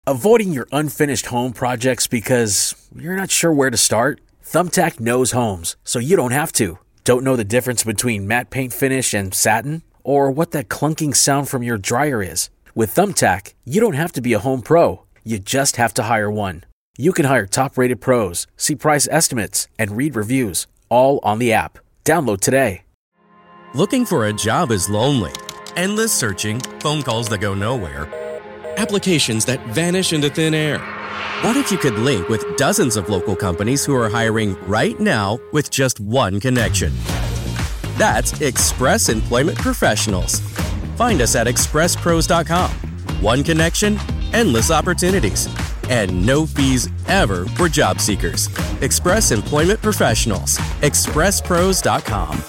Avoiding your unfinished home projects because you're not sure where to start? Thumbtack knows homes, so you don't have to. Don't know the difference between matte paint finish and satin? Or what that clunking sound from your dryer is? With Thumbtack, you don't have to be a home pro. You just have to hire one. You can hire top-rated pros, see price estimates, and read reviews, all on the app. Download today. Looking for a job is lonely. Endless searching, phone calls that go nowhere, applications that vanish into thin air. What if you could link with dozens of local companies who are hiring right now with just one connection? That's Express Employment Professionals. Find us at expresspros.com. One connection, endless opportunities, and no fees ever for job seekers. Express Employment Professionals. expresspros.com.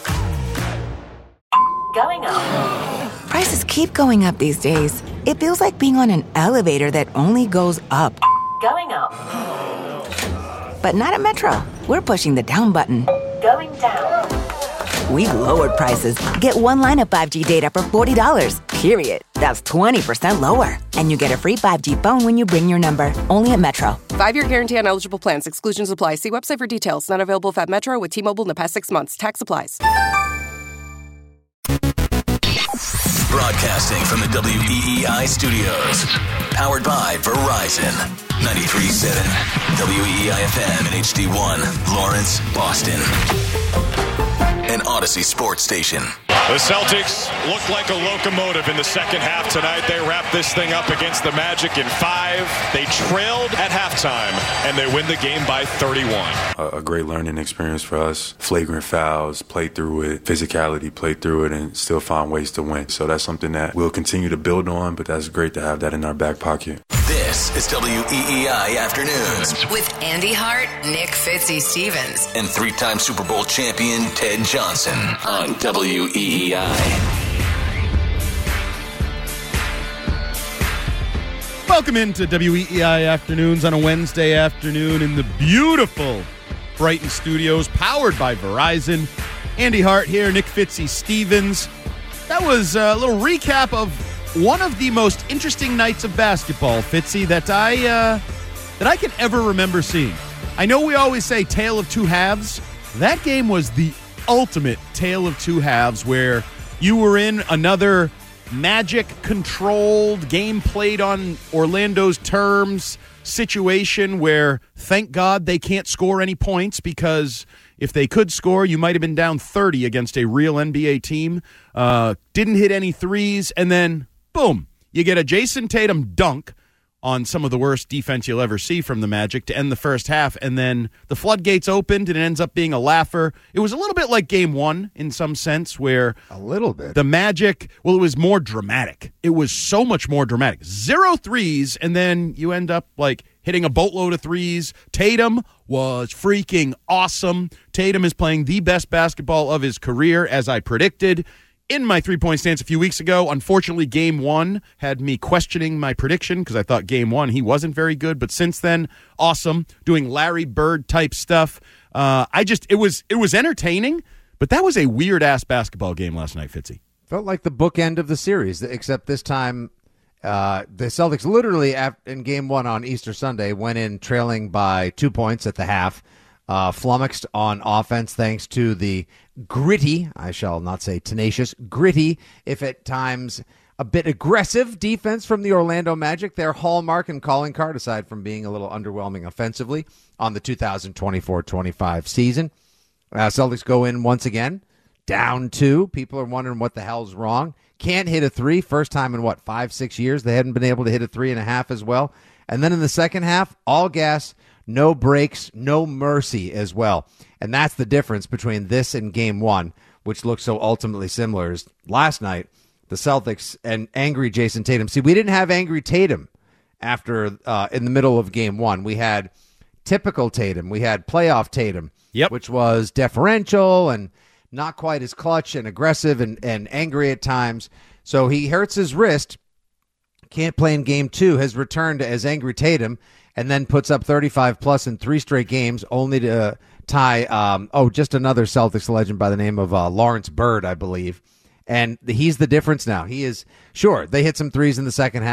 Going up. Prices keep going up these days. It feels like being on an elevator that only goes up. Going up. But not at Metro. We're pushing the down button. Going down. We've lowered prices. Get one line of 5G data for $40, period. That's 20% lower. And you get a free 5G phone when you bring your number. Only at Metro. 5-year guarantee on eligible plans. Exclusions apply. See website for details. Not available at Metro with T-Mobile in the past 6 months. Tax applies. Broadcasting from the WEEI studios. Powered by Verizon. 93.7 WEEI-FM and HD1. Lawrence, Boston. An Odyssey sports station. The Celtics looked like a locomotive in the second half tonight. They wrapped this thing up against the Magic in 5. They trailed at halftime, and they win the game by 31. A great learning experience for us. Flagrant fouls, played through it. Physicality, played through it, and still found ways to win. So that's something that we'll continue to build on, but that's great to have that in our back pocket. This is WEEI Afternoons with Andy Hart, Nick Fitzy-Stevens, and 3-time Super Bowl champion Ted Johnson on WEEI. Welcome into WEEI Afternoons on a Wednesday afternoon in the beautiful Brighton studios, powered by Verizon. Andy Hart here, Nick Fitzy-Stevens. That was a little recap of one of the most interesting nights of basketball, Fitzy, that I can ever remember seeing. I know we always say tale of two halves. That game was the ultimate tale of two halves, where you were in another Magic-controlled, game played on Orlando's terms situation where, thank God, they can't score any points, because if they could score, you might have been down 30 against a real NBA team. Didn't hit any threes, and then boom, you get a Jason Tatum dunk on some of the worst defense you'll ever see from the Magic to end the first half, and then the floodgates opened, and it ends up being a laugher. It was a little bit like Game 1 in some sense, where a little bit the Magic, well, it was more dramatic. It was so much more dramatic. 0 threes, and then you end up like hitting a boatload of threes. Tatum was freaking awesome. Tatum is playing the best basketball of his career, as I predicted in my 3-point stance a few weeks ago. Unfortunately, Game 1 had me questioning my prediction, because I thought Game 1 he wasn't very good. But since then, awesome, doing Larry Bird type stuff. It was entertaining, but that was a weird ass basketball game last night, Fitzy. Felt like the bookend of the series, except this time the Celtics literally in Game 1 on Easter Sunday went in trailing by 2 points at the half. Flummoxed on offense thanks to the gritty, I shall not say tenacious, gritty, if at times a bit aggressive defense from the Orlando Magic, their hallmark and calling card, aside from being a little underwhelming offensively on the 2024-25 season. Celtics go in once again, down 2. People are wondering what the hell's wrong. Can't hit a 3. First time in, 5-6 years they hadn't been able to hit a 3.5 as well. And then in the second half, all gas, no breaks, no mercy as well. And that's the difference between this and Game 1, which looks so ultimately similar. As last night, the Celtics and angry Jason Tatum. See, we didn't have angry Tatum after in the middle of Game 1. We had typical Tatum. We had playoff Tatum, which was deferential and not quite as clutch and aggressive and angry at times. So he hurts his wrist, can't play in Game 2, has returned as angry Tatum, and then puts up 35-plus in 3 straight games, only to tie, just another Celtics legend by the name of Lawrence Bird, I believe. And he's the difference now. He is, sure, they hit some threes in the second half,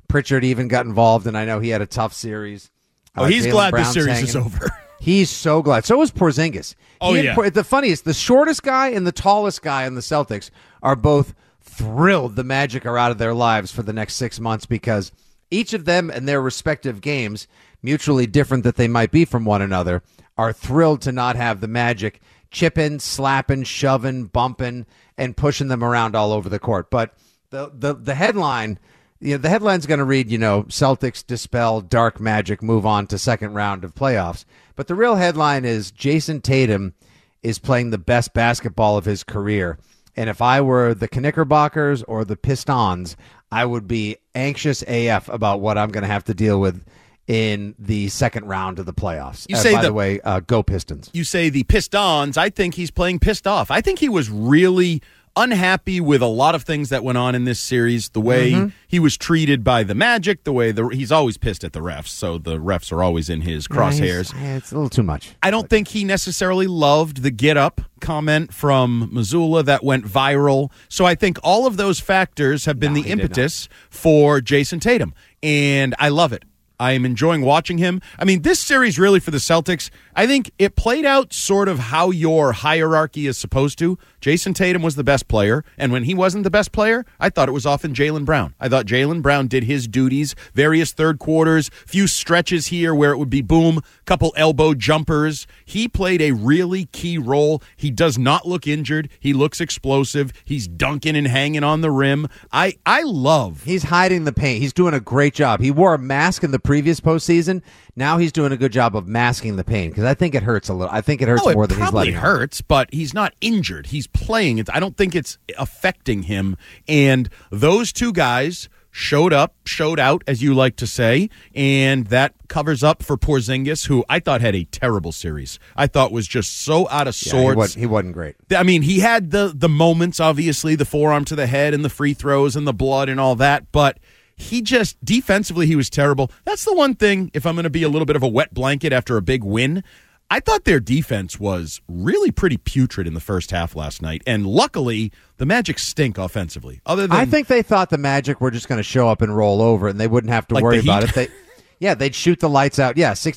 Pritchard even got involved, and I know he had a tough series. He's Jaylen glad Brown's the series hanging. is over. He's so glad. So is Porzingis. The funniest, the shortest guy and the tallest guy in the Celtics are both thrilled the Magic are out of their lives for the next 6 months because each of them in their respective games, mutually different that they might be from one another, are thrilled to not have the Magic chipping, slapping, shoving, bumping, and pushing them around all over the court. But the headline, the headline's going to read, Celtics dispel dark magic, move on to second round of playoffs. But the real headline is Jason Tatum is playing the best basketball of his career. And if I were the Knickerbockers or the Pistons, I would be anxious AF about what I'm going to have to deal with in the second round of the playoffs. By the way, go Pistons. You say the Pistons. I think he's playing pissed off. I think he was really unhappy with a lot of things that went on in this series, the way he was treated by the Magic, the way he's always pissed at the refs, so the refs are always in his crosshairs. It's a little too much. I don't think he necessarily loved the get up comment from Missoula that went viral. So I think all of those factors have been the impetus for Jason Tatum, and I love it. I am enjoying watching him. I mean, this series really for the Celtics, I think it played out sort of how your hierarchy is supposed to. Jason Tatum was the best player, and when he wasn't the best player, I thought it was often Jaylen Brown. I thought Jaylen Brown did his duties, various third quarters, few stretches here where it would be boom, couple elbow jumpers. He played a really key role. He does not look injured. He looks explosive. He's dunking and hanging on the rim. I love. He's hiding the paint. He's doing a great job. He wore a mask in the previous postseason. Now he's doing a good job of masking the pain because I think it hurts a little. I think it hurts more than he's letting. It probably hurts, but he's not injured. He's playing. I don't think it's affecting him. And those two guys showed out, as you like to say, and that covers up for Porzingis, who I thought had a terrible series. I thought was just so out of sorts. He wasn't great. I mean, he had the moments, obviously, the forearm to the head and the free throws and the blood and all that, but he just, defensively, he was terrible. That's the one thing, if I'm going to be a little bit of a wet blanket after a big win, I thought their defense was really pretty putrid in the first half last night, and luckily, the Magic stink offensively. I think they thought the Magic were just going to show up and roll over, and they wouldn't have to worry about it. They'd shoot the lights out.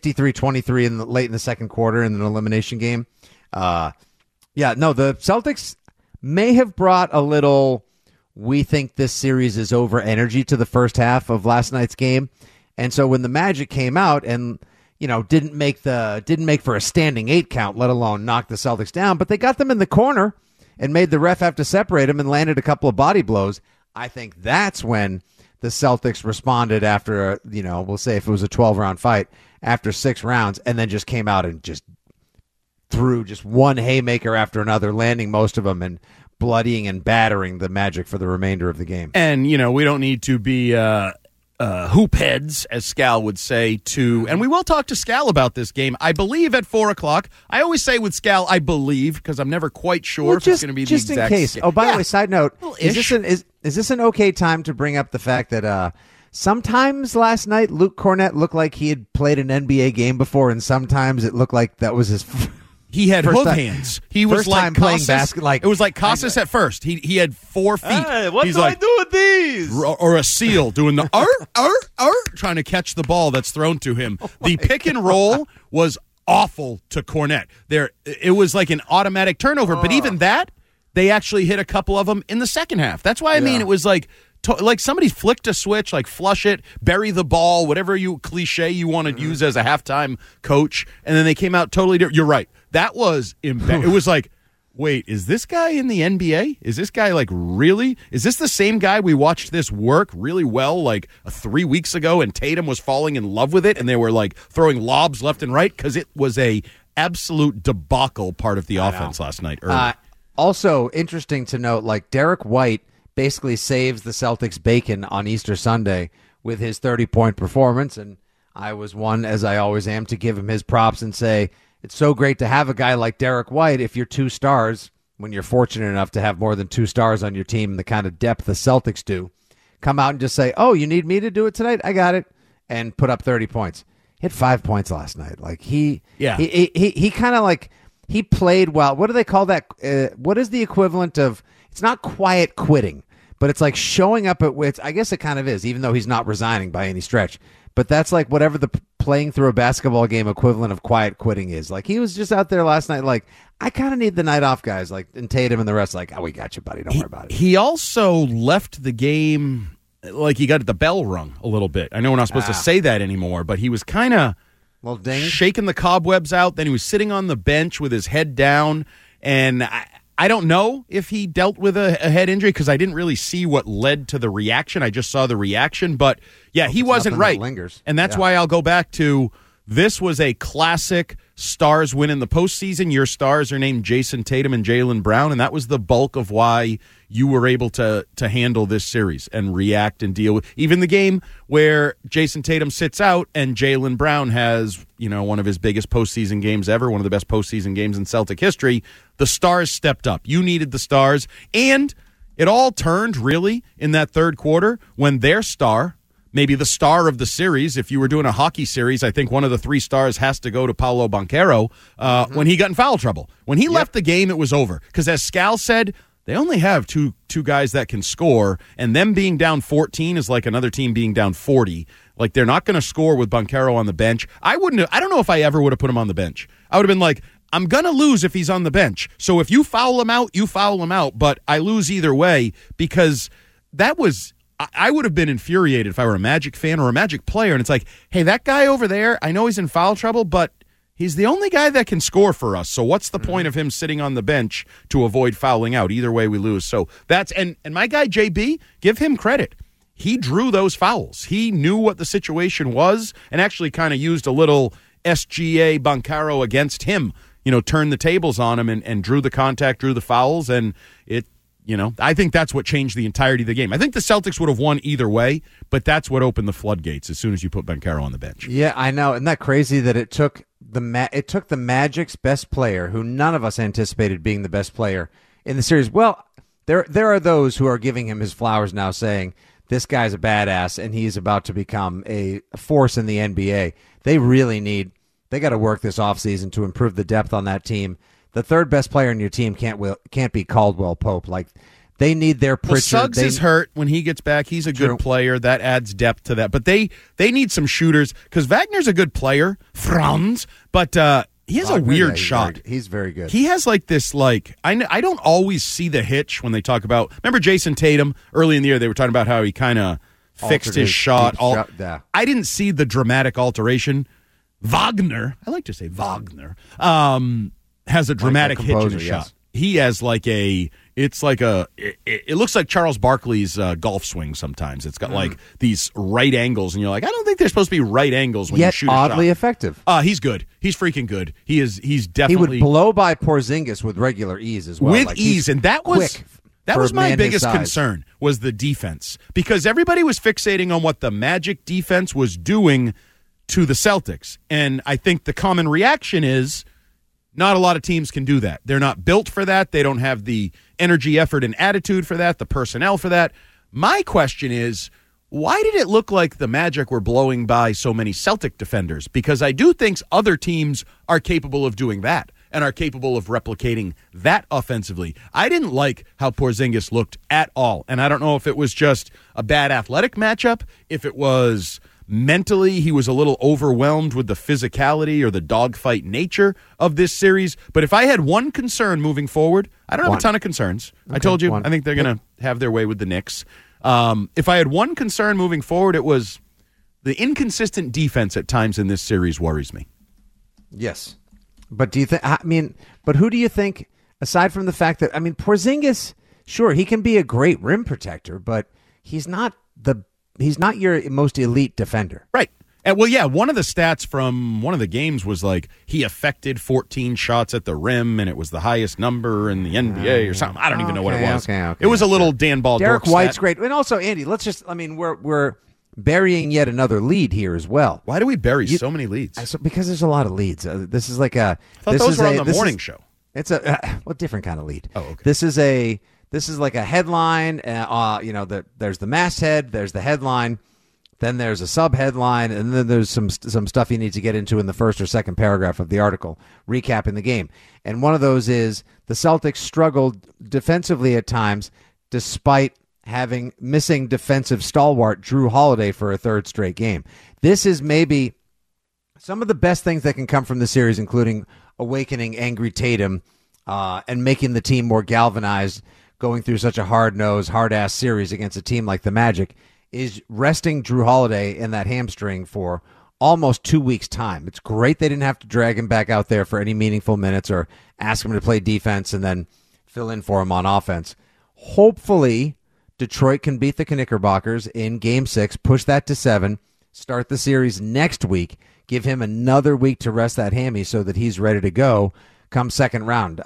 63-23 late in the second quarter in an elimination game. The Celtics may have brought a little, we think this series is over energy to the first half of last night's game. And so when the Magic came out and, didn't make for a standing 8 count, let alone knock the Celtics down, but they got them in the corner and made the ref have to separate them and landed a couple of body blows. I think that's when the Celtics responded after, we'll say if it was a 12-round fight, after 6 rounds, and then just came out and just threw just one haymaker after another, landing most of them and bloodying and battering the Magic for the remainder of the game. And, we don't need to be hoop heads, as Scal would say, and we will talk to Scal about this game, I believe, at 4 o'clock. I always say with Scal, I believe, because I'm never quite sure if it's going to be the exact... Just in case. Oh, by the way, side note, is this an okay time to bring up the fact that sometimes last night Luke Cornett looked like he had played an NBA game before, and sometimes it looked like that was his... He had hook hands. He was like playing basketball. It was like Casas at first. He had 4 feet. Hey, what He's do like, I do with these? Or a seal doing the trying to catch the ball that's thrown to him. The pick and roll was awful to Cornett. It was like an automatic turnover. But even that, they actually hit a couple of them in the second half. That's why I mean it was like somebody flicked a switch, like flush it, bury the ball, whatever cliche you want to use as a halftime coach, and then they came out totally different. You're right. That was it was like, wait, is this guy in the NBA? Is this guy really? Is this the same guy we watched this work really well 3 weeks ago, and Tatum was falling in love with it, and they were throwing lobs left and right because it was a absolute debacle part of the offense last night. Also interesting to note, Derek White basically saves the Celtics bacon on Easter Sunday with his 30-point performance, and I was one, as I always am, to give him his props and say, it's so great to have a guy like Derek White if you're 2 stars, when you're fortunate enough to have more than 2 stars on your team, the kind of depth the Celtics do, come out and just say, oh, you need me to do it tonight? I got it. And put up 30 points. Hit 5 points last night. He kind of he played well. What do they call that? What is the equivalent of, it's not quiet quitting, but it's like showing up at wits. I guess it kind of is, even though he's not resigning by any stretch. But that's like whatever the playing through a basketball game equivalent of quiet quitting is. Like, he was just out there last night like, I kind of need the night off, guys. Like, and Tatum and the rest like, oh, we got you, buddy. Don't worry about it. He also left the game like he got the bell rung a little bit. I know we're not supposed to say that anymore, but he was kind of shaking the cobwebs out. Then he was sitting on the bench with his head down, and I don't know if he dealt with a head injury because I didn't really see what led to the reaction. I just saw the reaction. But, yeah, he wasn't right. Lingers. And that's why I'll go back to this was a classic Stars win in the postseason. Your stars are named Jason Tatum and Jaylen Brown, and that was the bulk of why you were able to handle this series and react and deal with even the game where Jason Tatum sits out and Jaylen Brown has, one of his biggest postseason games ever, one of the best postseason games in Celtic history. The Stars stepped up. You needed the Stars, and it all turned really in that third quarter when their star, maybe the star of the series, if you were doing a hockey series, I think one of the three stars has to go to Paolo Banchero when he got in foul trouble. When he left the game, it was over. Because as Scal said, they only have two guys that can score, and them being down 14 is like another team being down 40. Like, they're not going to score with Banchero on the bench. I don't know if I ever would have put him on the bench. I would have been like, I'm going to lose if he's on the bench. So if you foul him out, you foul him out. But I lose either way because that was – I would have been infuriated if I were a Magic fan or a Magic player, and it's like, hey, that guy over there, I know he's in foul trouble, but he's the only guy that can score for us. So what's the point of him sitting on the bench to avoid fouling out? Either way, we lose. So that's and my guy JB, give him credit. He drew those fouls. He knew what the situation was and actually kind of used a little SGA Banchero against him. Turned the tables on him and drew the contact, drew the fouls, and it. I think that's what changed the entirety of the game. I think the Celtics would have won either way, but that's what opened the floodgates as soon as you put Banchero on the bench. Yeah, I know. Isn't that crazy that it took the Magic's best player, who none of us anticipated being the best player in the series? Well, there are those who are giving him his flowers now, saying this guy's a badass and he's about to become a force in the NBA. They got to work this offseason to improve the depth on that team. The third best player in your team can't be Caldwell Pope. Like, they need their Pritchard. Well, Suggs is hurt. When he gets back, he's a good player. That adds depth to that. But they need some shooters because Wagner's a good player, Franz, but he has a weird shot. He's very good. He has like this, I don't always see the hitch when they talk about. Remember Jason Tatum early in the year? They were talking about how he kind of fixed his shot. Yeah. I didn't see the dramatic alteration. Wagner, I like to say Wagner. Has a dramatic hitch in his shot. He has it looks like Charles Barkley's golf swing sometimes. It's got like these right angles, and you're like, I don't think they're supposed to be right angles when you shoot a shot. Oddly effective. He's good. He's freaking good. He's definitely. He would blow by Porzingis with regular ease as well. With ease, and that was my biggest concern was the defense. Because everybody was fixating on what the Magic defense was doing to the Celtics. And I think the common reaction is, not a lot of teams can do that. They're not built for that. They don't have the energy, effort, and attitude for that, the personnel for that. My question is, why did it look like the Magic were blowing by so many Celtic defenders? Because I do think other teams are capable of doing that and are capable of replicating that offensively. I didn't like how Porzingis looked at all, and I don't know if it was just a bad athletic matchup, if it was mentally he was a little overwhelmed with the physicality or the dogfight nature of this series. But if I had one concern moving forward, I don't have a ton of concerns. Okay, I told you, I think they're going to have their way with the Knicks. If I had one concern moving forward, it was the inconsistent defense at times in this series worries me. Yes. But do you think, but who do you think, aside from the fact that, Porzingis, sure, he can be a great rim protector, but he's not your most elite defender. Right. Well, yeah, one of the stats from one of the games was like he affected 14 shots at the rim, and it was the highest number in the NBA or something. I don't even know what it was. It was a little Dan Ball. Derek White's great. And also, Andy, let's just, we're burying yet another lead here as well. Why do we bury so many leads? Because there's a lot of leads. This is like a... I thought those were on the morning show. It's a different kind of lead. Oh, okay. This is like a headline. There's the masthead, there's the headline, then there's a sub-headline, and then there's some stuff you need to get into in the first or second paragraph of the article, recapping the game. And one of those is the Celtics struggled defensively at times, despite missing defensive stalwart Drew Holiday for a third straight game. This is maybe some of the best things that can come from the series, including awakening angry Tatum and making the team more galvanized going through such a hard-nosed, hard-ass series against a team like the Magic, is resting Drew Holiday in that hamstring for almost 2 weeks' time. It's great they didn't have to drag him back out there for any meaningful minutes or ask him to play defense and then fill in for him on offense. Hopefully, Detroit can beat the Knickerbockers in Game 6, push that to 7, start the series next week, give him another week to rest that hammy so that he's ready to go come second round.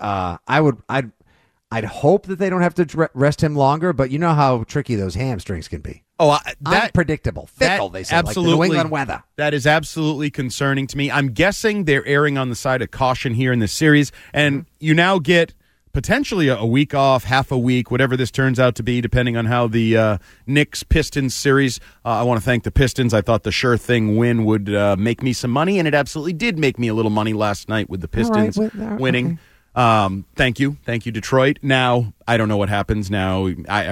I'd hope that they don't have to rest him longer, but you know how tricky those hamstrings can be. Oh, unpredictable, fickle. They say, absolutely, like the New England weather. That is absolutely concerning to me. I'm guessing they're erring on the side of caution here in this series, and you now get potentially a week off, half a week, whatever this turns out to be, depending on how the Knicks-Pistons series. I want to thank the Pistons. I thought the sure thing win would make me some money, and it absolutely did make me a little money last night with the Pistons winning. Okay. Thank you, Detroit. Now I don't know what happens now.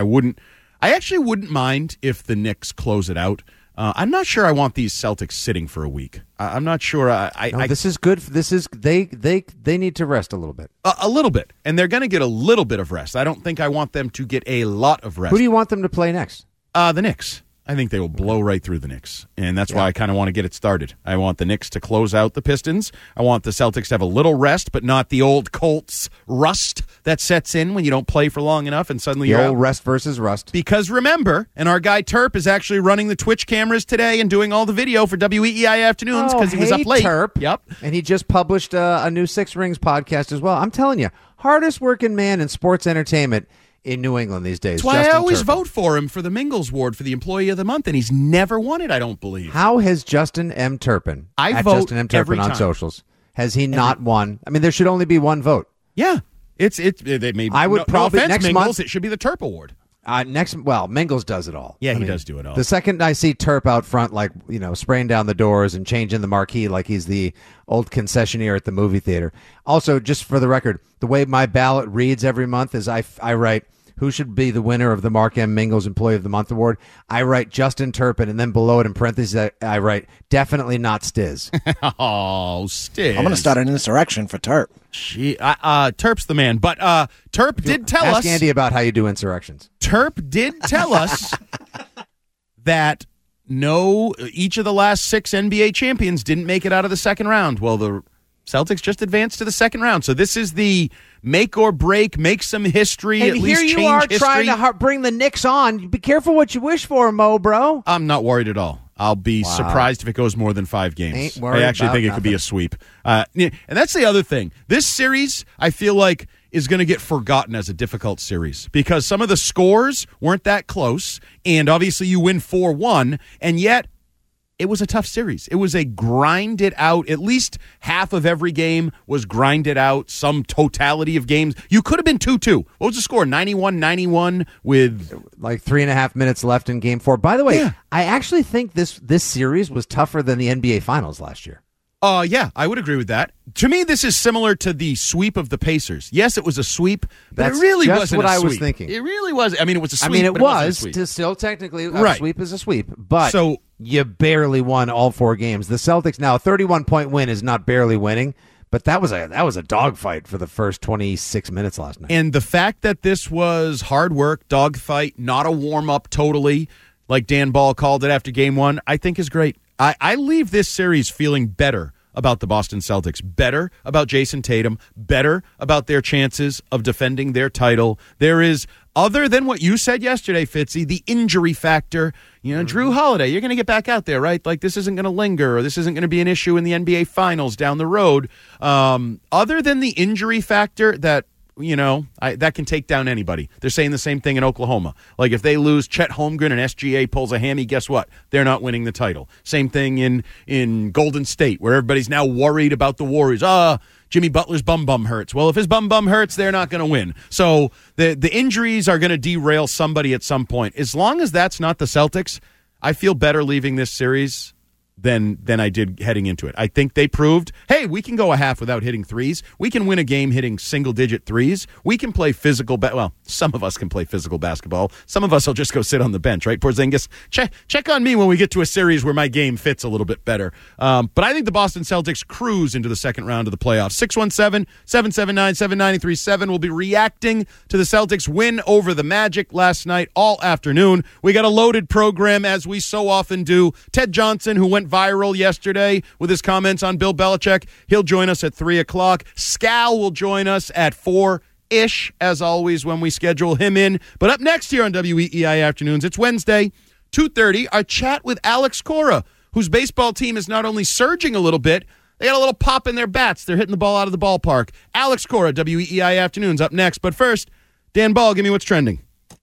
I actually wouldn't mind if the Knicks close it out. I'm not sure I want these Celtics sitting for a week. I'm not sure. This is good. They need to rest a little bit. A little bit, and they're going to get a little bit of rest. I don't think I want them to get a lot of rest. Who do you want them to play next? The Knicks. I think they will blow right through the Knicks, and that's why I kind of want to get it started. I want the Knicks to close out the Pistons. I want the Celtics to have a little rest, but not the old Colts rust that sets in when you don't play for long enough and suddenly you're old rest versus rust. Because remember, and our guy Terp is actually running the Twitch cameras today and doing all the video for WEEI Afternoons because he was up late. Terp. Yep. And he just published a new Six Rings podcast as well. I'm telling you, hardest working man in sports entertainment in New England these days. That's why Justin I always Turpin. vote for him for the Mingles Award for the Employee of the Month, and he's never won it, I don't believe. How has Justin M. Turpin, I vote Justin M. Turpin every on time. Socials, has he not won? I mean, there should only be one vote. Yeah. They may, I would probably no offense, next Mingles, month it should be the Terp Award. Mingles does it all. Yeah, he does do it all. The second I see Terp out front, like, spraying down the doors and changing the marquee like he's the old concessionaire at the movie theater. Also, just for the record, the way my ballot reads every month is I write, who should be the winner of the Mark M. Mingles Employee of the Month Award? I write Justin Turpin, and then below it in parentheses, I write, definitely not Stiz. Oh, Stiz. I'm going to start an insurrection for Terp. Terp's the man. But Terp did tell us. Ask Andy about how you do insurrections. Terp did tell us that each of the last 6 NBA champions didn't make it out of the second round. Well, the Celtics just advanced to the second round. So this is the make or break, make some history, and at least change history. And here you are trying to bring the Knicks on. Be careful what you wish for, Mo, bro. I'm not worried at all. I'll be surprised if it goes more than 5 games. Ain't worried I actually think it could be a sweep. And that's the other thing. This series, I feel like, is going to get forgotten as a difficult series because some of the scores weren't that close, and obviously you win 4-1, and yet it was a tough series. It was a grind it out. At least half of every game was grinded out, some totality of games. You could have been 2-2. What was the score? 91-91 with like 3.5 minutes left in Game 4. By the way, I actually think this series was tougher than the NBA Finals last year. Yeah, I would agree with that. To me, this is similar to the sweep of the Pacers. Yes, it was a sweep, but That's it really just wasn't what a I sweep. was thinking. It really was. I mean, it was a sweep. I mean, it but was. It wasn't a sweep. Still technically, a Right. sweep is a sweep, but So- you barely won all 4 games. The Celtics now, a 31-point win is not barely winning, but that was a dogfight for the first 26 minutes last night. And the fact that this was hard work, dogfight, not a warm-up totally, like Dan Ball called it after Game 1, I think is great. I leave this series feeling better about the Boston Celtics, better about Jason Tatum, better about their chances of defending their title. There is, other than what you said yesterday, Fitzy, the injury factor. Drew Holiday, you're going to get back out there, right? Like, this isn't going to linger, or this isn't going to be an issue in the NBA Finals down the road. Other than the injury factor that, that can take down anybody. They're saying the same thing in Oklahoma. Like, if they lose Chet Holmgren and SGA pulls a hammy, guess what? They're not winning the title. Same thing in Golden State, where everybody's now worried about the Warriors. Jimmy Butler's bum hurts. Well, if his bum hurts, they're not going to win. So the injuries are going to derail somebody at some point. As long as that's not the Celtics, I feel better leaving this series than I did heading into it. I think they proved, hey, we can go a half without hitting threes. We can win a game hitting single-digit threes. We can play physical well, some of us can play physical basketball. Some of us will just go sit on the bench, right? Porzingis, check on me when we get to a series where my game fits a little bit better. But I think the Boston Celtics cruise into the second round of the playoffs. 617-779-7937. We'll be reacting to the Celtics win over the Magic last night all afternoon. We got a loaded program, as we so often do. Ted Johnson, who went viral yesterday with his comments on Bill Belichick, he'll join us at 3 o'clock. Scal will join us at 4-ish, as always, when we schedule him in. But up next here on WEEI Afternoons, it's Wednesday, 2:30, our chat with Alex Cora, whose baseball team is not only surging a little bit, they got a little pop in their bats. They're hitting the ball out of the ballpark. Alex Cora, WEEI Afternoons, up next. But first, Dan Ball, give me what's trending.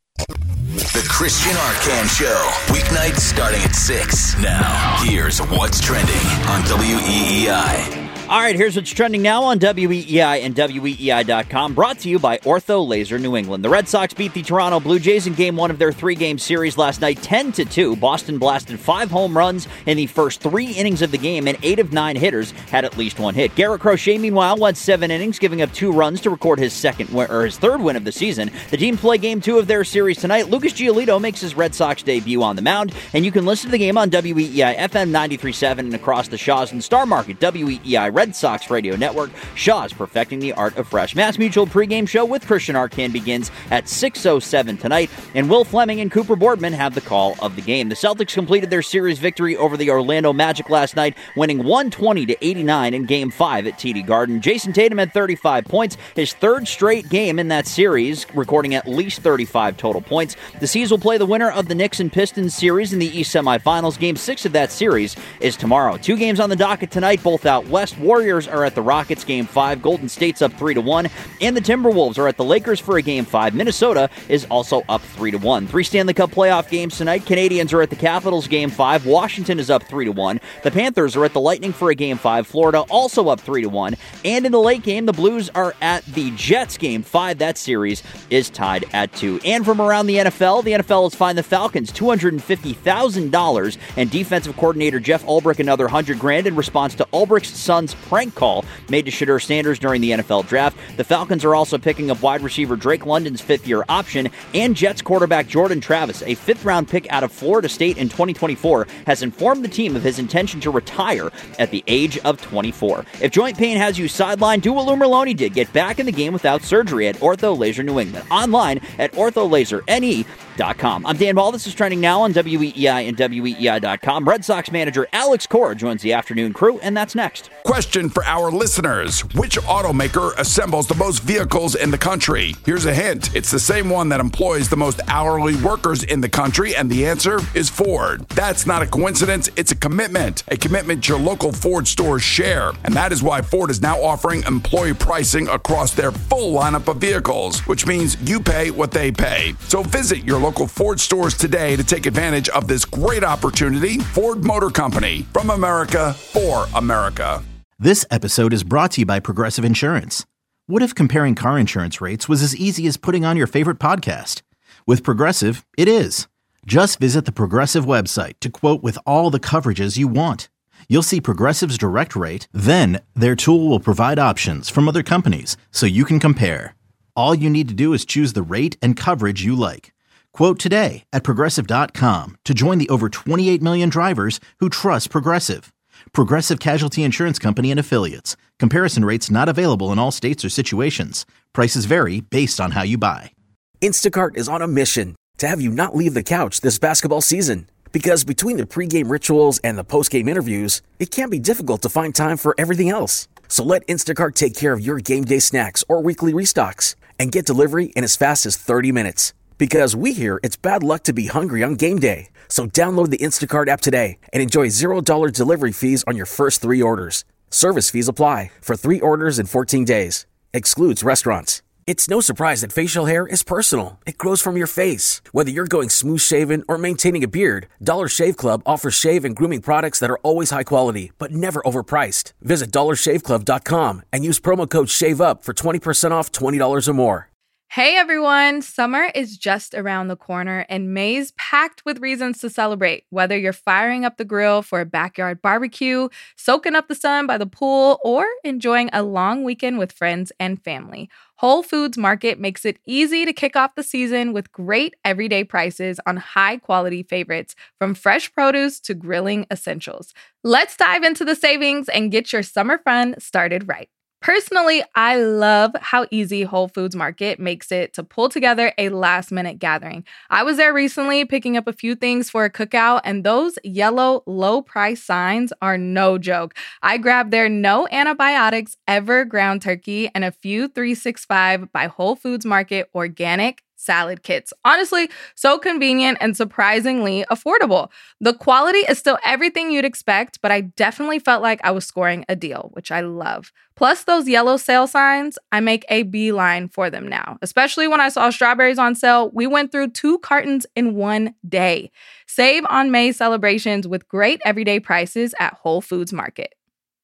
The Christian Arcand Show, weeknights starting at 6. Now, here's what's trending on WEEI. All right, here's what's trending now on WEEI and WEEI.com, brought to you by Ortho Laser New England. The Red Sox beat the Toronto Blue Jays in Game 1 of their 3-game series last night, 10-2. Boston blasted 5 home runs in the first 3 innings of the game, and 8 of 9 hitters had at least one hit. Garrett Crochet, meanwhile, went 7 innings, giving up 2 runs to record his third win of the season. The team play Game 2 of their series tonight. Lucas Giolito makes his Red Sox debut on the mound, and you can listen to the game on WEEI FM 93.7 and across the Shaw's and Star Market WEEI Red Sox Radio Network. Shaw's perfecting the art of fresh. Mass Mutual pregame show with Christian Arcand begins at 6:07 tonight, and Will Fleming and Cooper Boardman have the call of the game. The Celtics completed their series victory over the Orlando Magic last night, winning 120-89 in Game 5 at TD Garden. Jason Tatum had 35 points, his third straight game in that series, recording at least 35 total points. The C's will play the winner of the Knicks and Pistons series in the East semifinals. Game 6 of that series is tomorrow. 2 games on the docket tonight, both out west. Warriors are at the Rockets, Game 5. Golden State's up 3-1. And the Timberwolves are at the Lakers for a Game 5. Minnesota is also up 3-1. 3 Stanley Cup playoff games tonight. Canadians are at the Capitals, Game 5. Washington is up 3-1. The Panthers are at the Lightning for a Game 5. Florida also up 3-1. And in the late game, the Blues are at the Jets, Game 5. That series is tied at 2. And from around the NFL has fined the Falcons $250,000 and defensive coordinator Jeff Ulbrich another $100,000 in response to Ulbrich's son's prank call made to Shedeur Sanders during the NFL draft. The Falcons are also picking up wide receiver Drake London's 5th-year option, and Jets quarterback Jordan Travis, a 5th-round pick out of Florida State in 2024, has informed the team of his intention to retire at the age of 24. If joint pain has you sidelined, do what Lou Merloni did. Get back in the game without surgery at Ortho Laser New England. Online at ortholaserne.com. I'm Dan Ball. This is trending now on WEEI and WEEI.com. Red Sox manager Alex Cora joins the afternoon crew, and that's next. Question for our listeners. Which automaker assembles the most vehicles in the country? Here's a hint. It's the same one that employs the most hourly workers in the country, and the answer is Ford. That's not a coincidence. It's a commitment your local Ford stores share. And that is why Ford is now offering employee pricing across their full lineup of vehicles, which means you pay what they pay. So visit your local Ford stores today to take advantage of this great opportunity. Ford Motor Company, from America for America. This episode is brought to you by Progressive Insurance. What if comparing car insurance rates was as easy as putting on your favorite podcast? With Progressive, it is. Just visit the Progressive website to quote with all the coverages you want. You'll see Progressive's direct rate, then their tool will provide options from other companies so you can compare. All you need to do is choose the rate and coverage you like. Quote today at Progressive.com to join the over 28 million drivers who trust Progressive. Progressive Casualty Insurance Company and Affiliates. Comparison rates not available in all states or situations. Prices vary based on how you buy. Instacart is on a mission to have you not leave the couch this basketball season. Because between the pregame rituals and the postgame interviews, it can be difficult to find time for everything else. So let Instacart take care of your game day snacks or weekly restocks and get delivery in as fast as 30 minutes. Because we hear it's bad luck to be hungry on game day. So download the Instacart app today and enjoy $0 delivery fees on your first 3 orders. Service fees apply for 3 orders in 14 days. Excludes restaurants. It's no surprise that facial hair is personal. It grows from your face. Whether you're going smooth shaven or maintaining a beard, Dollar Shave Club offers shave and grooming products that are always high quality, but never overpriced. Visit dollarshaveclub.com and use promo code SHAVEUP for 20% off $20 or more. Hey everyone, summer is just around the corner and May's packed with reasons to celebrate. Whether you're firing up the grill for a backyard barbecue, soaking up the sun by the pool, or enjoying a long weekend with friends and family, Whole Foods Market makes it easy to kick off the season with great everyday prices on high-quality favorites, from fresh produce to grilling essentials. Let's dive into the savings and get your summer fun started right. Personally, I love how easy Whole Foods Market makes it to pull together a last-minute gathering. I was there recently picking up a few things for a cookout, and those yellow low-price signs are no joke. I grabbed their no antibiotics ever ground turkey and a few 365 by Whole Foods Market organic salad kits. Honestly, so convenient and surprisingly affordable. The quality is still everything you'd expect, but I definitely felt like I was scoring a deal, which I love. Plus those yellow sale signs, I make a beeline for them now. Especially when I saw strawberries on sale, we went through 2 cartons in one day. Save on May celebrations with great everyday prices at Whole Foods Market.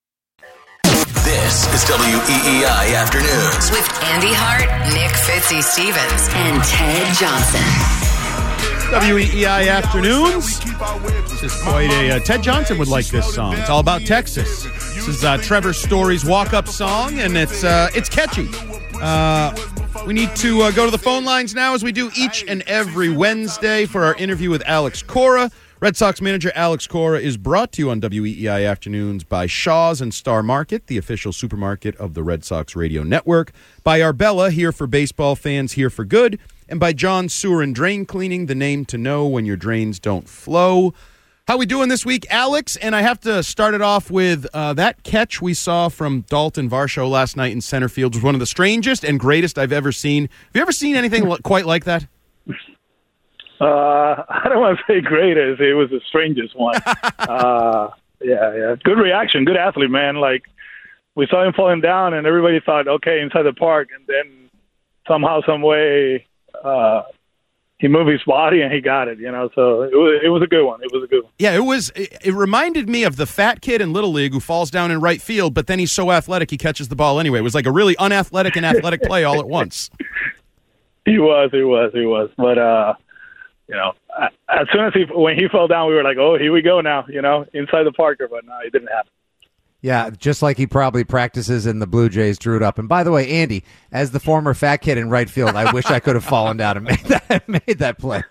This is WEEI Afternoons with Andy Hart, Nick Fitzy Stevens, and Ted Johnson. WEEI Afternoons. This is quite a Ted Johnson would like this song. It's all about Texas. This is Trevor Story's walk-up song, and it's catchy. We need to go to the phone lines now, as we do each and every Wednesday, for our interview with Alex Cora. Red Sox manager Alex Cora is brought to you on WEEI Afternoons by Shaw's and Star Market, the official supermarket of the Red Sox radio network, by Arbella, here for baseball fans, here for good, and by John Sewer and Drain Cleaning, the name to know when your drains don't flow. How we doing this week, Alex? And I have to start it off with that catch we saw from Dalton Varsho last night in center field was one of the strangest and greatest I've ever seen. Have you ever seen anything quite like that? I don't want to say greatest. It was the strangest one. Yeah. Good reaction. Good athlete, man. Like, we saw him falling down, and everybody thought, okay, inside the park. And then somehow, some way, he moved his body, and he got it, So it was a good one. It was a good one. Yeah, it reminded me of the fat kid in Little League who falls down in right field, but then he's so athletic he catches the ball anyway. It was like a really unathletic and athletic play all at once. He was. But, as soon as when he fell down, we were like, oh, here we go now, inside the Parker, but no, it didn't happen. Yeah, just like he probably practices and the Blue Jays drew it up. And by the way, Andy, as the former fat kid in right field, I wish I could have fallen down and made that play.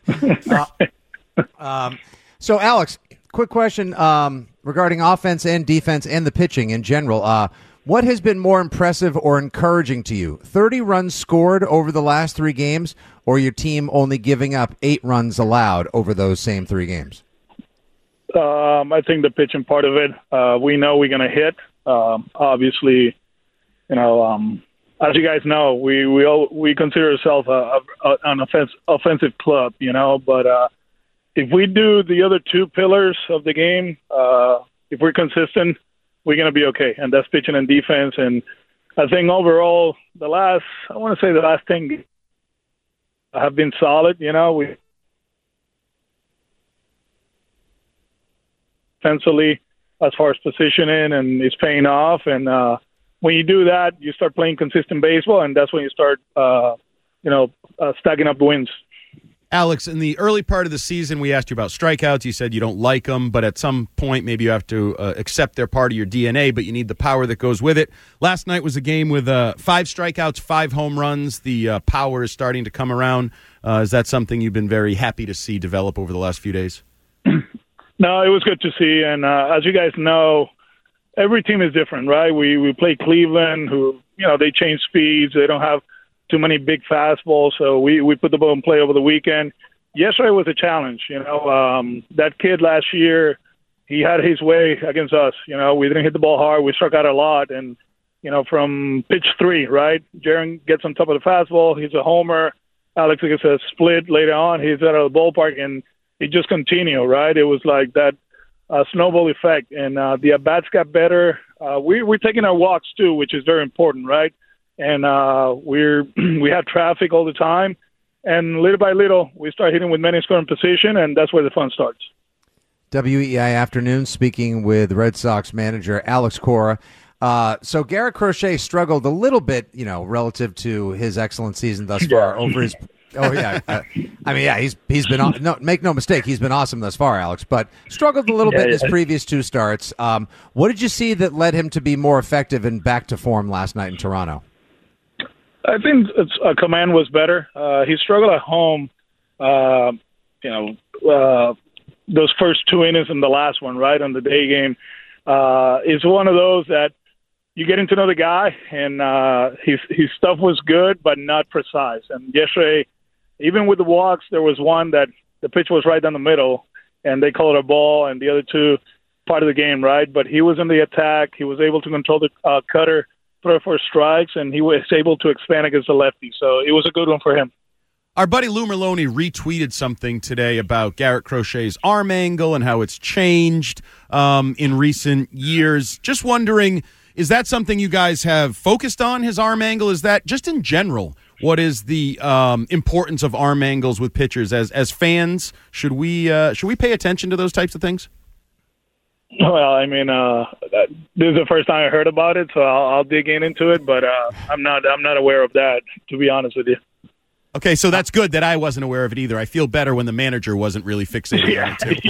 So, Alex, quick question regarding offense and defense and the pitching in general. What has been more impressive or encouraging to you? 30 runs scored over the last 3 games, or your team only giving up 8 runs allowed over those same 3 games? I think the pitching part of it, we know we're going to hit. Obviously, as you guys know, we consider ourselves an offensive club, but if we do the other 2 pillars of the game, if we're consistent, we're going to be okay, and that's pitching and defense. And I think overall, the last 10 have been solid. We defensively, as far as positioning, and it's paying off. And when you do that, you start playing consistent baseball, and that's when you start, stacking up the wins. Alex, in the early part of the season, we asked you about strikeouts. You said you don't like them, but at some point maybe you have to accept they're part of your DNA, but you need the power that goes with it. Last night was a game with 5 strikeouts, 5 home runs. The power is starting to come around. Is that something you've been very happy to see develop over the last few days? No, it was good to see. And as you guys know, every team is different, right? We play Cleveland, who, they change speeds. They don't have too many big fastballs, so we put the ball in play over the weekend. Yesterday was a challenge. That kid last year, he had his way against us. We didn't hit the ball hard. We struck out a lot, and from pitch 3, right? Jaron gets on top of the fastball. He's a homer. Alex gets a split later on. He's out of the ballpark, and it just continued, right? It was like that snowball effect, and the at-bats got better. We're taking our walks too, which is very important, right? And we have traffic all the time, and little by little, we start hitting with many scoring position, and that's where the fun starts. WEEI Afternoon, speaking with Red Sox manager Alex Cora. So Garrett Crochet struggled a little bit, relative to his excellent season thus far over his. Oh yeah, he's been make no mistake, he's been awesome thus far, Alex. But struggled a little bit in his previous 2 starts. What did you see that led him to be more effective and back to form last night in Toronto? I think command was better. He struggled at home. Those first 2 innings and the last one, right, on the day game, is one of those that you getting to know the guy, and his stuff was good but not precise. And yesterday, even with the walks, there was one that the pitch was right down the middle, and they called it a ball, and the other 2 part of the game, right? But he was in the attack. He was able to control the cutter, throw for strikes, and he was able to expand against the lefty. So it was a good one for him. Our buddy Lou Merlone retweeted something today about Garrett Crochet's arm angle and how it's changed in recent years. Just wondering, is that something you guys have focused on, his arm angle? Is that just in general, what is the importance of arm angles with pitchers? As fans, should we pay attention to those types of things? Well, I mean, this is the first time I heard about it, so I'll dig into it. But I'm not aware of that, to be honest with you. Okay, so that's good that I wasn't aware of it either. I feel better when the manager wasn't really fixated on it, too.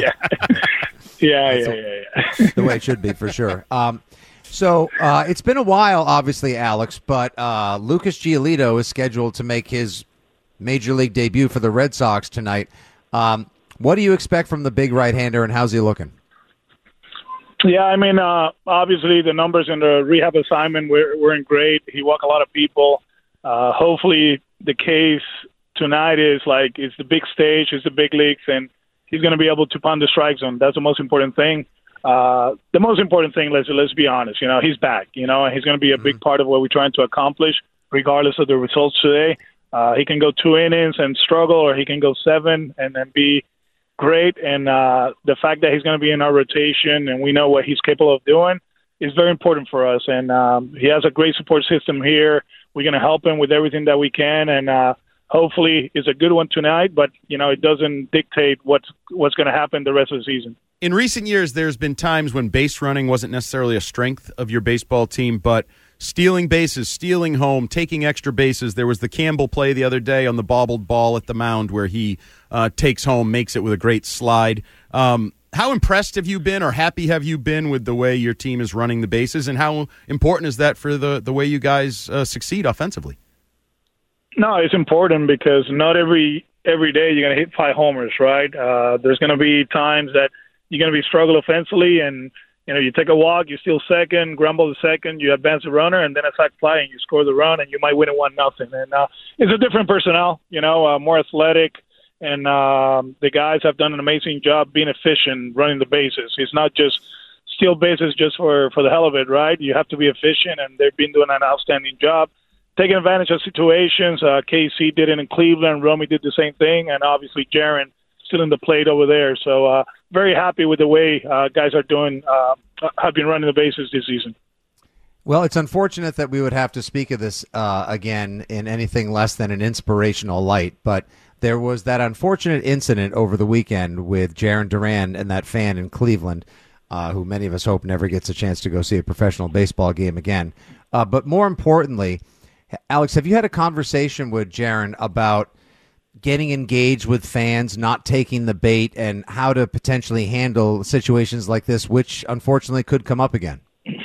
Yeah. The way it should be, for sure. So it's been a while, obviously, Alex, but Lucas Giolito is scheduled to make his Major League debut for the Red Sox tonight. What do you expect from the big right-hander, and how's he looking? Yeah, I mean, obviously the numbers in the rehab assignment weren't great. He walked a lot of people. Hopefully the case tonight is it's the big stage, it's the big leagues, and he's going to be able to pound the strike zone. That's the most important thing. The most important thing, let's be honest, he's back, and he's going to be a big part of what we're trying to accomplish, regardless of the results today. He can go 2 innings and struggle, or he can go 7 and then be great. And the fact that he's going to be in our rotation and we know what he's capable of doing is very important for us. And he has a great support system here. We're going to help him with everything that we can, and hopefully it's a good one tonight, but, it doesn't dictate what's going to happen the rest of the season. In recent years, there's been times when base running wasn't necessarily a strength of your baseball team, but stealing bases, stealing home, taking extra bases. There was the Campbell play the other day on the bobbled ball at the mound where he takes home, makes it with a great slide. How impressed have you been, or happy have you been with the way your team is running the bases, and how important is that for the way you guys succeed offensively? No, it's important because not every day you're going to hit 5 homers, right? There's going to be times that you're going to be struggling offensively, and you take a walk, you steal second, grumble the second, you advance the runner, and then a sac fly, and you score the run, and you might win it 1-0. And it's a different personnel, more athletic. And the guys have done an amazing job being efficient, running the bases. It's not just steal bases just for the hell of it, right? You have to be efficient, and they've been doing an outstanding job, taking advantage of situations. KC did it in Cleveland. Romy did the same thing, and obviously Jaron still in the plate over there. So very happy with the way guys are doing, have been running the bases this season. Well, it's unfortunate that we would have to speak of this again in anything less than an inspirational light, but there was that unfortunate incident over the weekend with Jarren Duran and that fan in Cleveland, who many of us hope never gets a chance to go see a professional baseball game again. But more importantly, Alex, have you had a conversation with Jarren about getting engaged with fans, not taking the bait, and how to potentially handle situations like this, which unfortunately could come up again?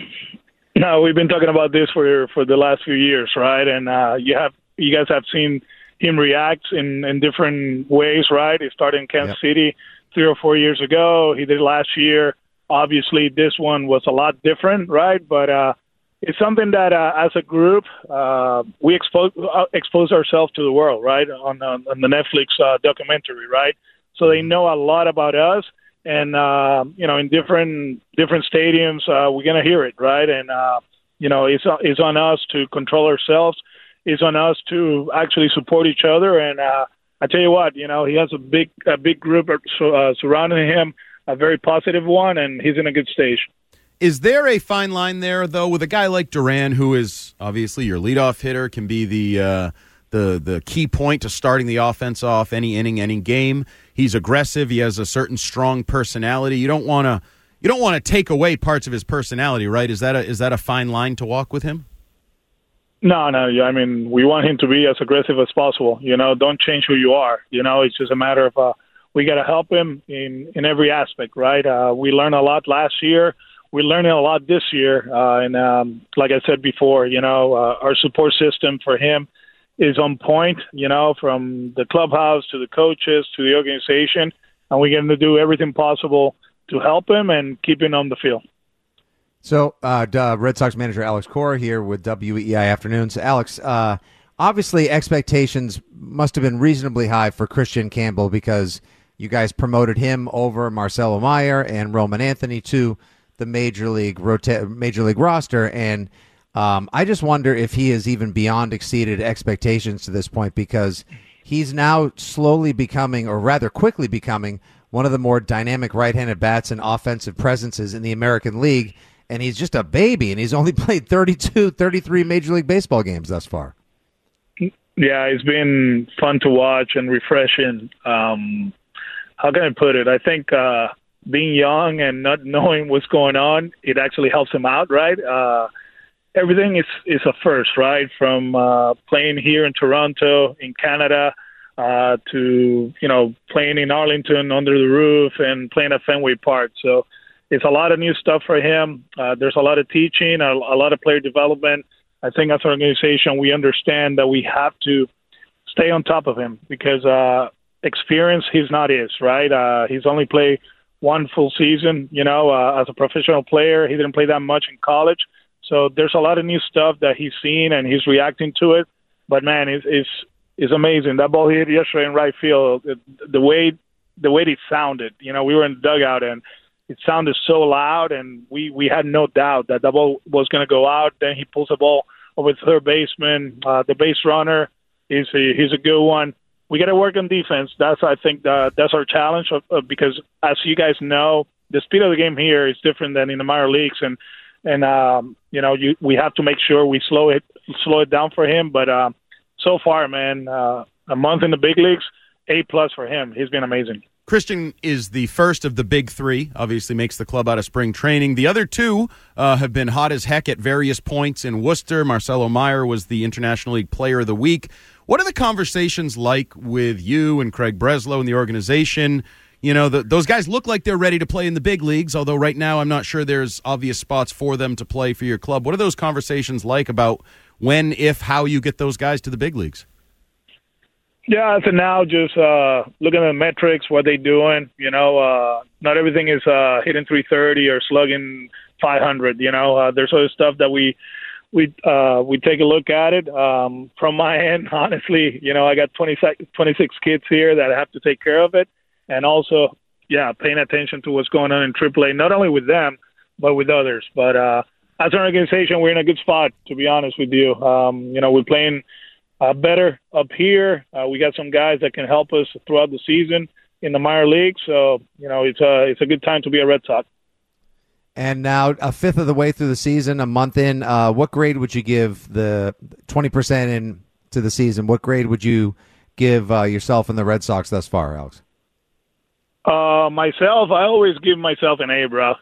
No, we've been talking about this for the last few years, right? And you guys have seen him react in different ways, right? He started in Kansas City 3 or 4 years ago. He did last year. Obviously, this one was a lot different, right? But it's something that, as a group, we expose ourselves to the world, right? On the Netflix documentary, right? So they know a lot about us, and in different stadiums, we're gonna hear it, right? And it's on us to control ourselves. It's on us to actually support each other. And I tell you what, he has a big group surrounding him, a very positive one, and he's in a good stage. Is there a fine line there, though, with a guy like Duran, who is obviously your leadoff hitter, can be the key point to starting the offense off any inning, any game? He's aggressive. He has a certain strong personality. You don't want you don't want to take away parts of his personality, right? Is that a fine line to walk with him? No. I mean, we want him to be as aggressive as possible. Don't change who you are. It's just a matter of we got to help him in every aspect, right? We learned a lot last year. We're learning a lot this year. And like I said before, our support system for him is on point, from the clubhouse to the coaches to the organization. And we're going to do everything possible to help him and keep him on the field. So, Red Sox manager Alex Cora here with WEEI Afternoons. Alex, obviously expectations must have been reasonably high for Christian Campbell because you guys promoted him over Marcelo Meyer and Roman Anthony to the Major League roster. And I just wonder if he has even beyond exceeded expectations to this point because he's now slowly becoming, or rather quickly becoming, one of the more dynamic right-handed bats and offensive presences in the American League. And he's just a baby, and he's only played 33 Major League Baseball games thus far. Yeah, it's been fun to watch and refreshing. How can I put it? I think being young and not knowing what's going on, it actually helps him out, right? Everything is a first, right? From playing here in Toronto, in Canada, to playing in Arlington under the roof and playing at Fenway Park. So it's a lot of new stuff for him. There's a lot of teaching, a lot of player development. I think as an organization, we understand that we have to stay on top of him because experience, he's not his, right? He's only played one full season, as a professional player. He didn't play that much in college. So there's a lot of new stuff that he's seen and he's reacting to it. But, man, it's amazing. That ball hit yesterday in right field, the way it sounded. We were in the dugout and it sounded so loud, and we had no doubt that the ball was going to go out. Then he pulls the ball over the third baseman. The base runner, he's a good one. We got to work on defense. That's our challenge because, as you guys know, the speed of the game here is different than in the minor leagues, and we have to make sure we slow it down for him. But so far, man, a month in the big leagues, A+ for him. He's been amazing. Christian is the first of the big three, obviously makes the club out of spring training. The other two have been hot as heck at various points in Worcester. Marcelo Meyer was the International League Player of the Week. What are the conversations like with you and Craig Breslow and the organization? Those guys look like they're ready to play in the big leagues, although right now I'm not sure there's obvious spots for them to play for your club. What are those conversations like about when, if, how you get those guys to the big leagues? Yeah, so now just looking at the metrics, what they're doing, not everything is hitting 330 or slugging 500, there's other stuff that we take a look at it. From my end, honestly, I got 26 kids here that I have to take care of it. And also, paying attention to what's going on in AAA, not only with them, but with others. But as an organization, we're in a good spot, to be honest with you. We're playing better up here. We got some guys that can help us throughout the season in the minor league. So, it's a good time to be a Red Sox. And now a fifth of the way through the season, a month in, what grade would you give the 20% into the season? What grade would you give yourself and the Red Sox thus far, Alex? Myself, I always give myself an A, bro.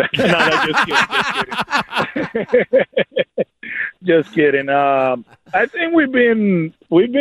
Just kidding. Just kidding. I think we've been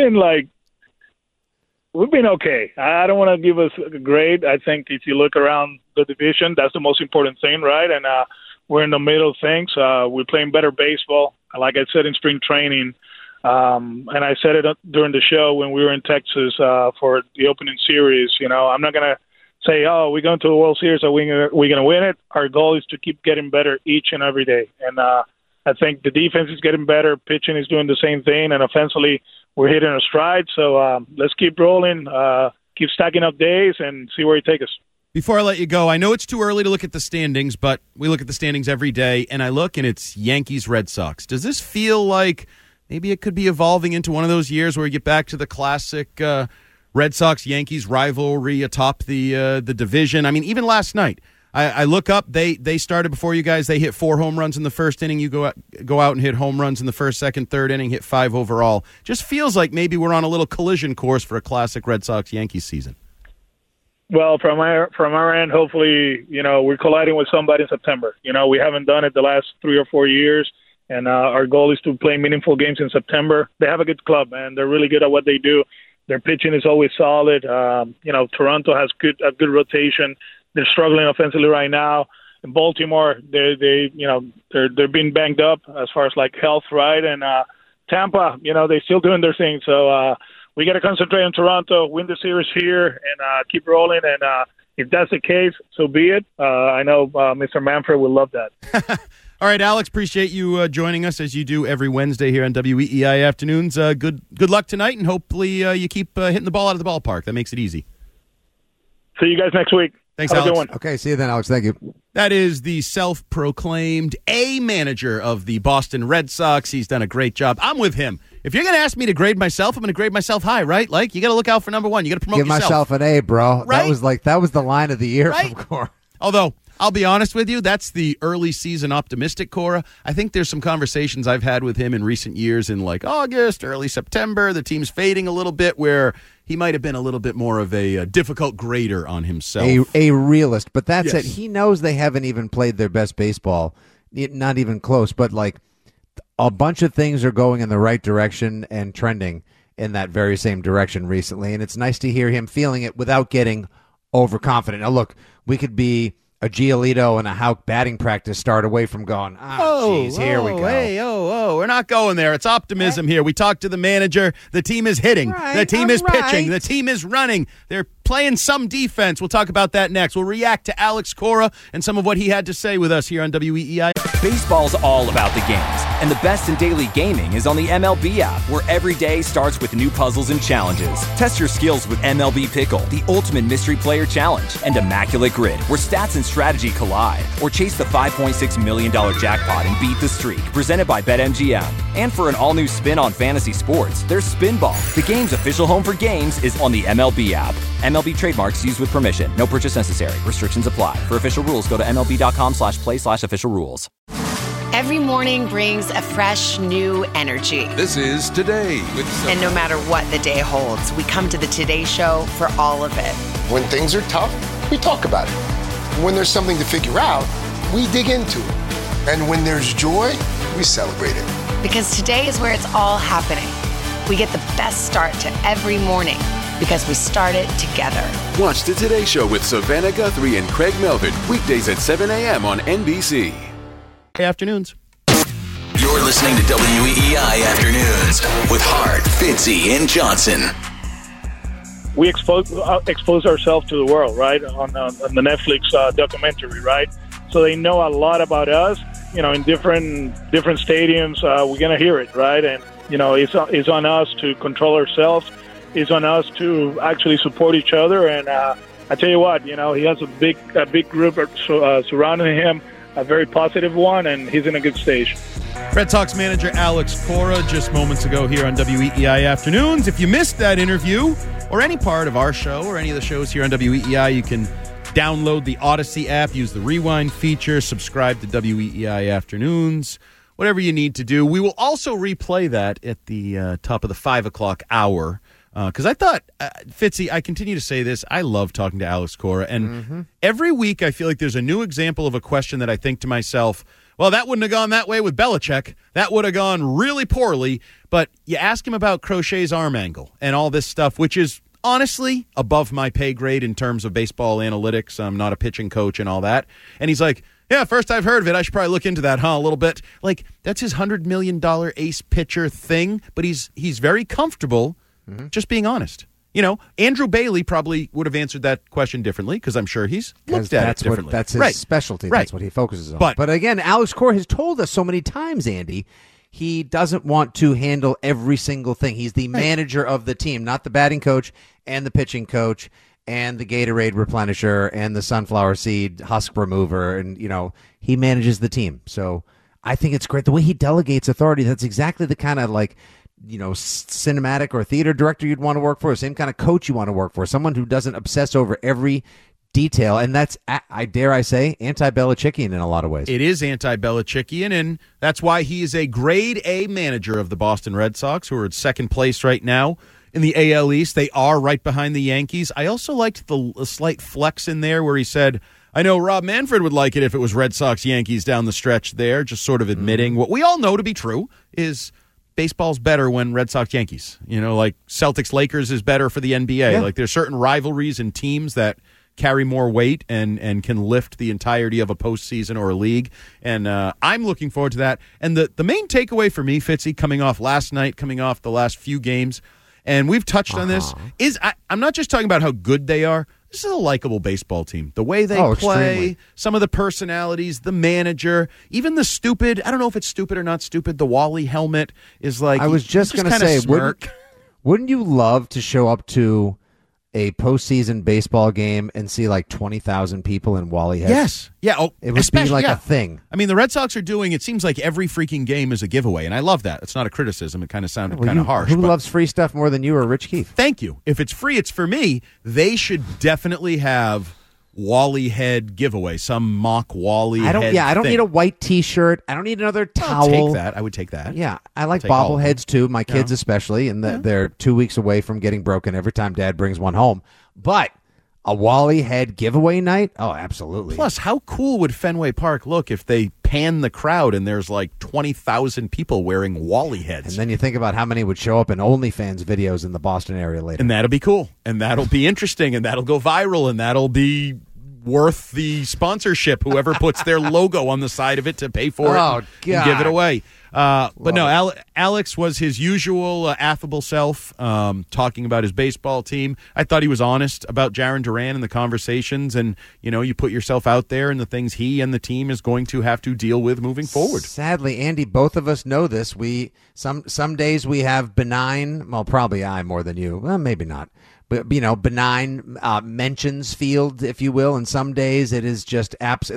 okay. I don't want to give us a grade. I think if you look around the division, that's the most important thing, right? And we're in the middle of things. We're playing better baseball. Like I said in spring training, and I said it during the show when we were in Texas for the opening series. I'm not gonna say, we're going to the World Series, are we're going to win it. Our goal is to keep getting better each and every day. And I think the defense is getting better. Pitching is doing the same thing. And offensively, we're hitting a stride. So let's keep rolling, keep stacking up days, and see where it takes us. Before I let you go, I know it's too early to look at the standings, but we look at the standings every day, and I look, and it's Yankees-Red Sox. Does this feel like maybe it could be evolving into one of those years where we get back to the classic Red Sox-Yankees rivalry atop the division? I mean, even last night, I look up, they started before you guys. They hit 4 home runs in the first inning. You go out and hit home runs in the first, second, third inning, hit 5 overall. Just feels like maybe we're on a little collision course for a classic Red Sox-Yankees season. Well, from our end, hopefully, we're colliding with somebody in September. We haven't done it the last 3 or 4 years, and our goal is to play meaningful games in September. They have a good club, man. They're really good at what they do. Their pitching is always solid. Toronto has a good rotation. They're struggling offensively right now. In Baltimore, they're being banged up as far as like health, right? And Tampa, they're still doing their thing. So we got to concentrate on Toronto, win the series here, and keep rolling. And if that's the case, so be it. I know Mr. Manfred would love that. All right, Alex, appreciate you joining us as you do every Wednesday here on WEEI Afternoons. Good luck tonight, and hopefully you keep hitting the ball out of the ballpark. That makes it easy. See you guys next week. Thanks, Have Alex. a good one. Okay, see you then, Alex. Thank you. That is the self-proclaimed A manager of the Boston Red Sox. He's done a great job. I'm with him. If you're going to ask me to grade myself, I'm going to grade myself high, right? Like, you got to look out for number one. You got to promote Give yourself. myself an A, bro. Right? That was the line of the year Right? from Cora. Although, I'll be honest with you, that's the early season optimistic Cora. I think there's some conversations I've had with him in recent years in like August, early September. The team's fading a little bit where he might have been a little bit more of a difficult grader on himself. A realist. But that's Yes. it. He knows they haven't even played their best baseball. Not even close. But like a bunch of things are going in the right direction and trending in that very same direction recently. And it's nice to hear him feeling it without getting overconfident. Now, look, we could be a Giolito and a Houck batting practice start away from going, here we go. We're not going there. It's optimism here. We talked to the manager. The team is hitting. The team is pitching. The team is running. They're playing some defense. We'll talk about that next. We'll react to Alex Cora and some of what he had to say with us here on WEEI. Baseball's all about the games, and the best in daily gaming is on the MLB app, where every day starts with new puzzles and challenges. Test your skills with MLB Pickle, the ultimate mystery player challenge, and Immaculate Grid, where stats and strategy collide. Or chase the $5.6 million jackpot and beat the streak, presented by BetMGM. And for an all-new spin on fantasy sports, there's Spinball. The game's official home for games is on the MLB app. MLB trademarks used with permission. No purchase necessary. Restrictions apply. For official rules, go to MLB.com/play/official rules. Every morning brings a fresh, new energy. This is Today with Sophie. And no matter what the day holds, we come to the Today Show for all of it. When things are tough, we talk about it. When there's something to figure out, we dig into it. And when there's joy, we celebrate it. Because today is where it's all happening. We get the best start to every morning because we start it together. Watch the Today Show with Savannah Guthrie and Craig Melvin, weekdays at 7 a.m. on NBC. Afternoons. You're listening to WEEI Afternoons with Hart, Fitzy, and Johnson. We expose ourselves to the world, right, on the Netflix documentary, right? So they know a lot about us. In different stadiums, we're gonna hear it, right? And it's on us to control ourselves. It's on us to actually support each other. And I tell you what, he has a big group surrounding him, a very positive one, and he's in a good stage. Red Sox manager Alex Cora just moments ago here on WEEI Afternoons. If you missed that interview or any part of our show or any of the shows here on WEEI, you can download the Odyssey app, use the rewind feature, subscribe to WEEI Afternoons, whatever you need to do. We will also replay that at the top of the 5 o'clock hour. Because I thought, Fitzy, I continue to say this, I love talking to Alex Cora, and every week I feel like there's a new example of a question that I think to myself, well, that wouldn't have gone that way with Belichick. That would have gone really poorly. But you ask him about Crochet's arm angle and all this stuff, which is honestly above my pay grade in terms of baseball analytics. I'm not a pitching coach and all that. And he's like, yeah, first I've heard of it. I should probably look into that, a little bit. Like, that's his $100 million ace pitcher thing, but he's very comfortable just being honest. Andrew Bailey probably would have answered that question differently because I'm sure he's looked at it differently. That's his specialty. That's what he focuses on. But again, Alex Cora has told us so many times, Andy, he doesn't want to handle every single thing. He's the manager of the team, not the batting coach and the pitching coach and the Gatorade replenisher and the sunflower seed husk remover. And, he manages the team. So I think it's great. The way he delegates authority, that's exactly the kind of cinematic or theater director you'd want to work for, same kind of coach you want to work for, someone who doesn't obsess over every detail. And that's, I dare I say, anti-Belichickian in a lot of ways. It is anti-Belichickian, and that's why he is a grade A manager of the Boston Red Sox, who are at second place right now in the AL East. They are right behind the Yankees. I also liked the slight flex in there where he said, I know Rob Manfred would like it if it was Red Sox-Yankees down the stretch there, just sort of admitting what we all know to be true is baseball's better when Red Sox-Yankees. Like Celtics-Lakers is better for the NBA. Yeah. Like there's certain rivalries and teams that carry more weight and can lift the entirety of a postseason or a league. And I'm looking forward to that. And the main takeaway for me, Fitzy, coming off last night, coming off the last few games, and we've touched on this, is I'm not just talking about how good they are. This is a likable baseball team. The way they play, extremely. some of the personalities, the manager, even the stupid, I don't know if it's stupid or not stupid, the Wally helmet is like, I was just going to say, wouldn't you love to show up to a postseason baseball game and see like 20,000 people in Wally heads? Yes. Yeah. Oh, it would be like a thing. I mean, the Red Sox are doing, it seems like every freaking game is a giveaway, and I love that. It's not a criticism. It kind of sounded kind of harsh. Who loves free stuff more than you or Rich Keefe? Thank you. If it's free, it's for me. They should definitely have Wally head giveaway, some mock Wally head I don't thing. need a white T-shirt. I don't need another towel. I'll take that. I would take that. Yeah, I like bobbleheads too. My kids especially, and they're 2 weeks away from getting broken every time Dad brings one home. But a Wally head giveaway night? Oh, absolutely. Plus, how cool would Fenway Park look if they pan the crowd and there's like 20,000 people wearing Wally heads? And then you think about how many would show up in OnlyFans videos in the Boston area later. And that'll be cool. And that'll be interesting. And that'll go viral. And that'll be worth the sponsorship, whoever puts their logo on the side of it to pay for it and give it away. But no, Alex was his usual affable self, talking about his baseball team. I thought he was honest about Jarren Duran and the conversations, and you put yourself out there and the things he and the team is going to have to deal with moving forward. Sadly, Andy, both of us know this. Some days we have benign, well, probably I more than you, well, maybe not, but benign mentions field, if you will, and some days it is just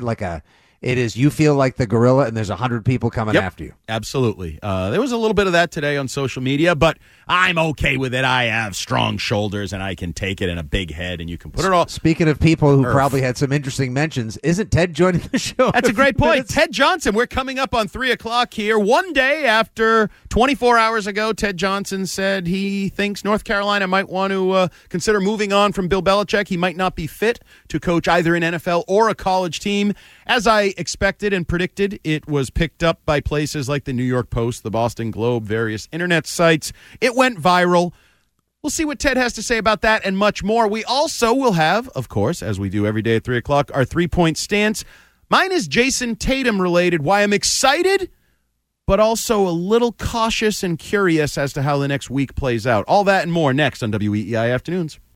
you feel like the gorilla and there's 100 people coming after you. Absolutely. There was a little bit of that today on social media, but I'm okay with it. I have strong shoulders and I can take it, and a big head, and you can put it all. Speaking of people who probably had some interesting mentions, isn't Ted joining the show? That's a great point. Ted Johnson, we're coming up on 3 o'clock here. One day after 24 hours ago, Ted Johnson said he thinks North Carolina might want to consider moving on from Bill Belichick. He might not be fit to coach either an NFL or a college team. As I expected and predicted, it was picked up by places like the New York Post, the Boston Globe, various internet sites. It went viral. We'll see what Ted has to say about that and much more. We also will have, of course, as we do every day at 3 o'clock, our 3-point stance. Mine is Jason Tatum related, why I'm excited, but also a little cautious and curious as to how the next week plays out. All that and more next on WEEI Afternoons.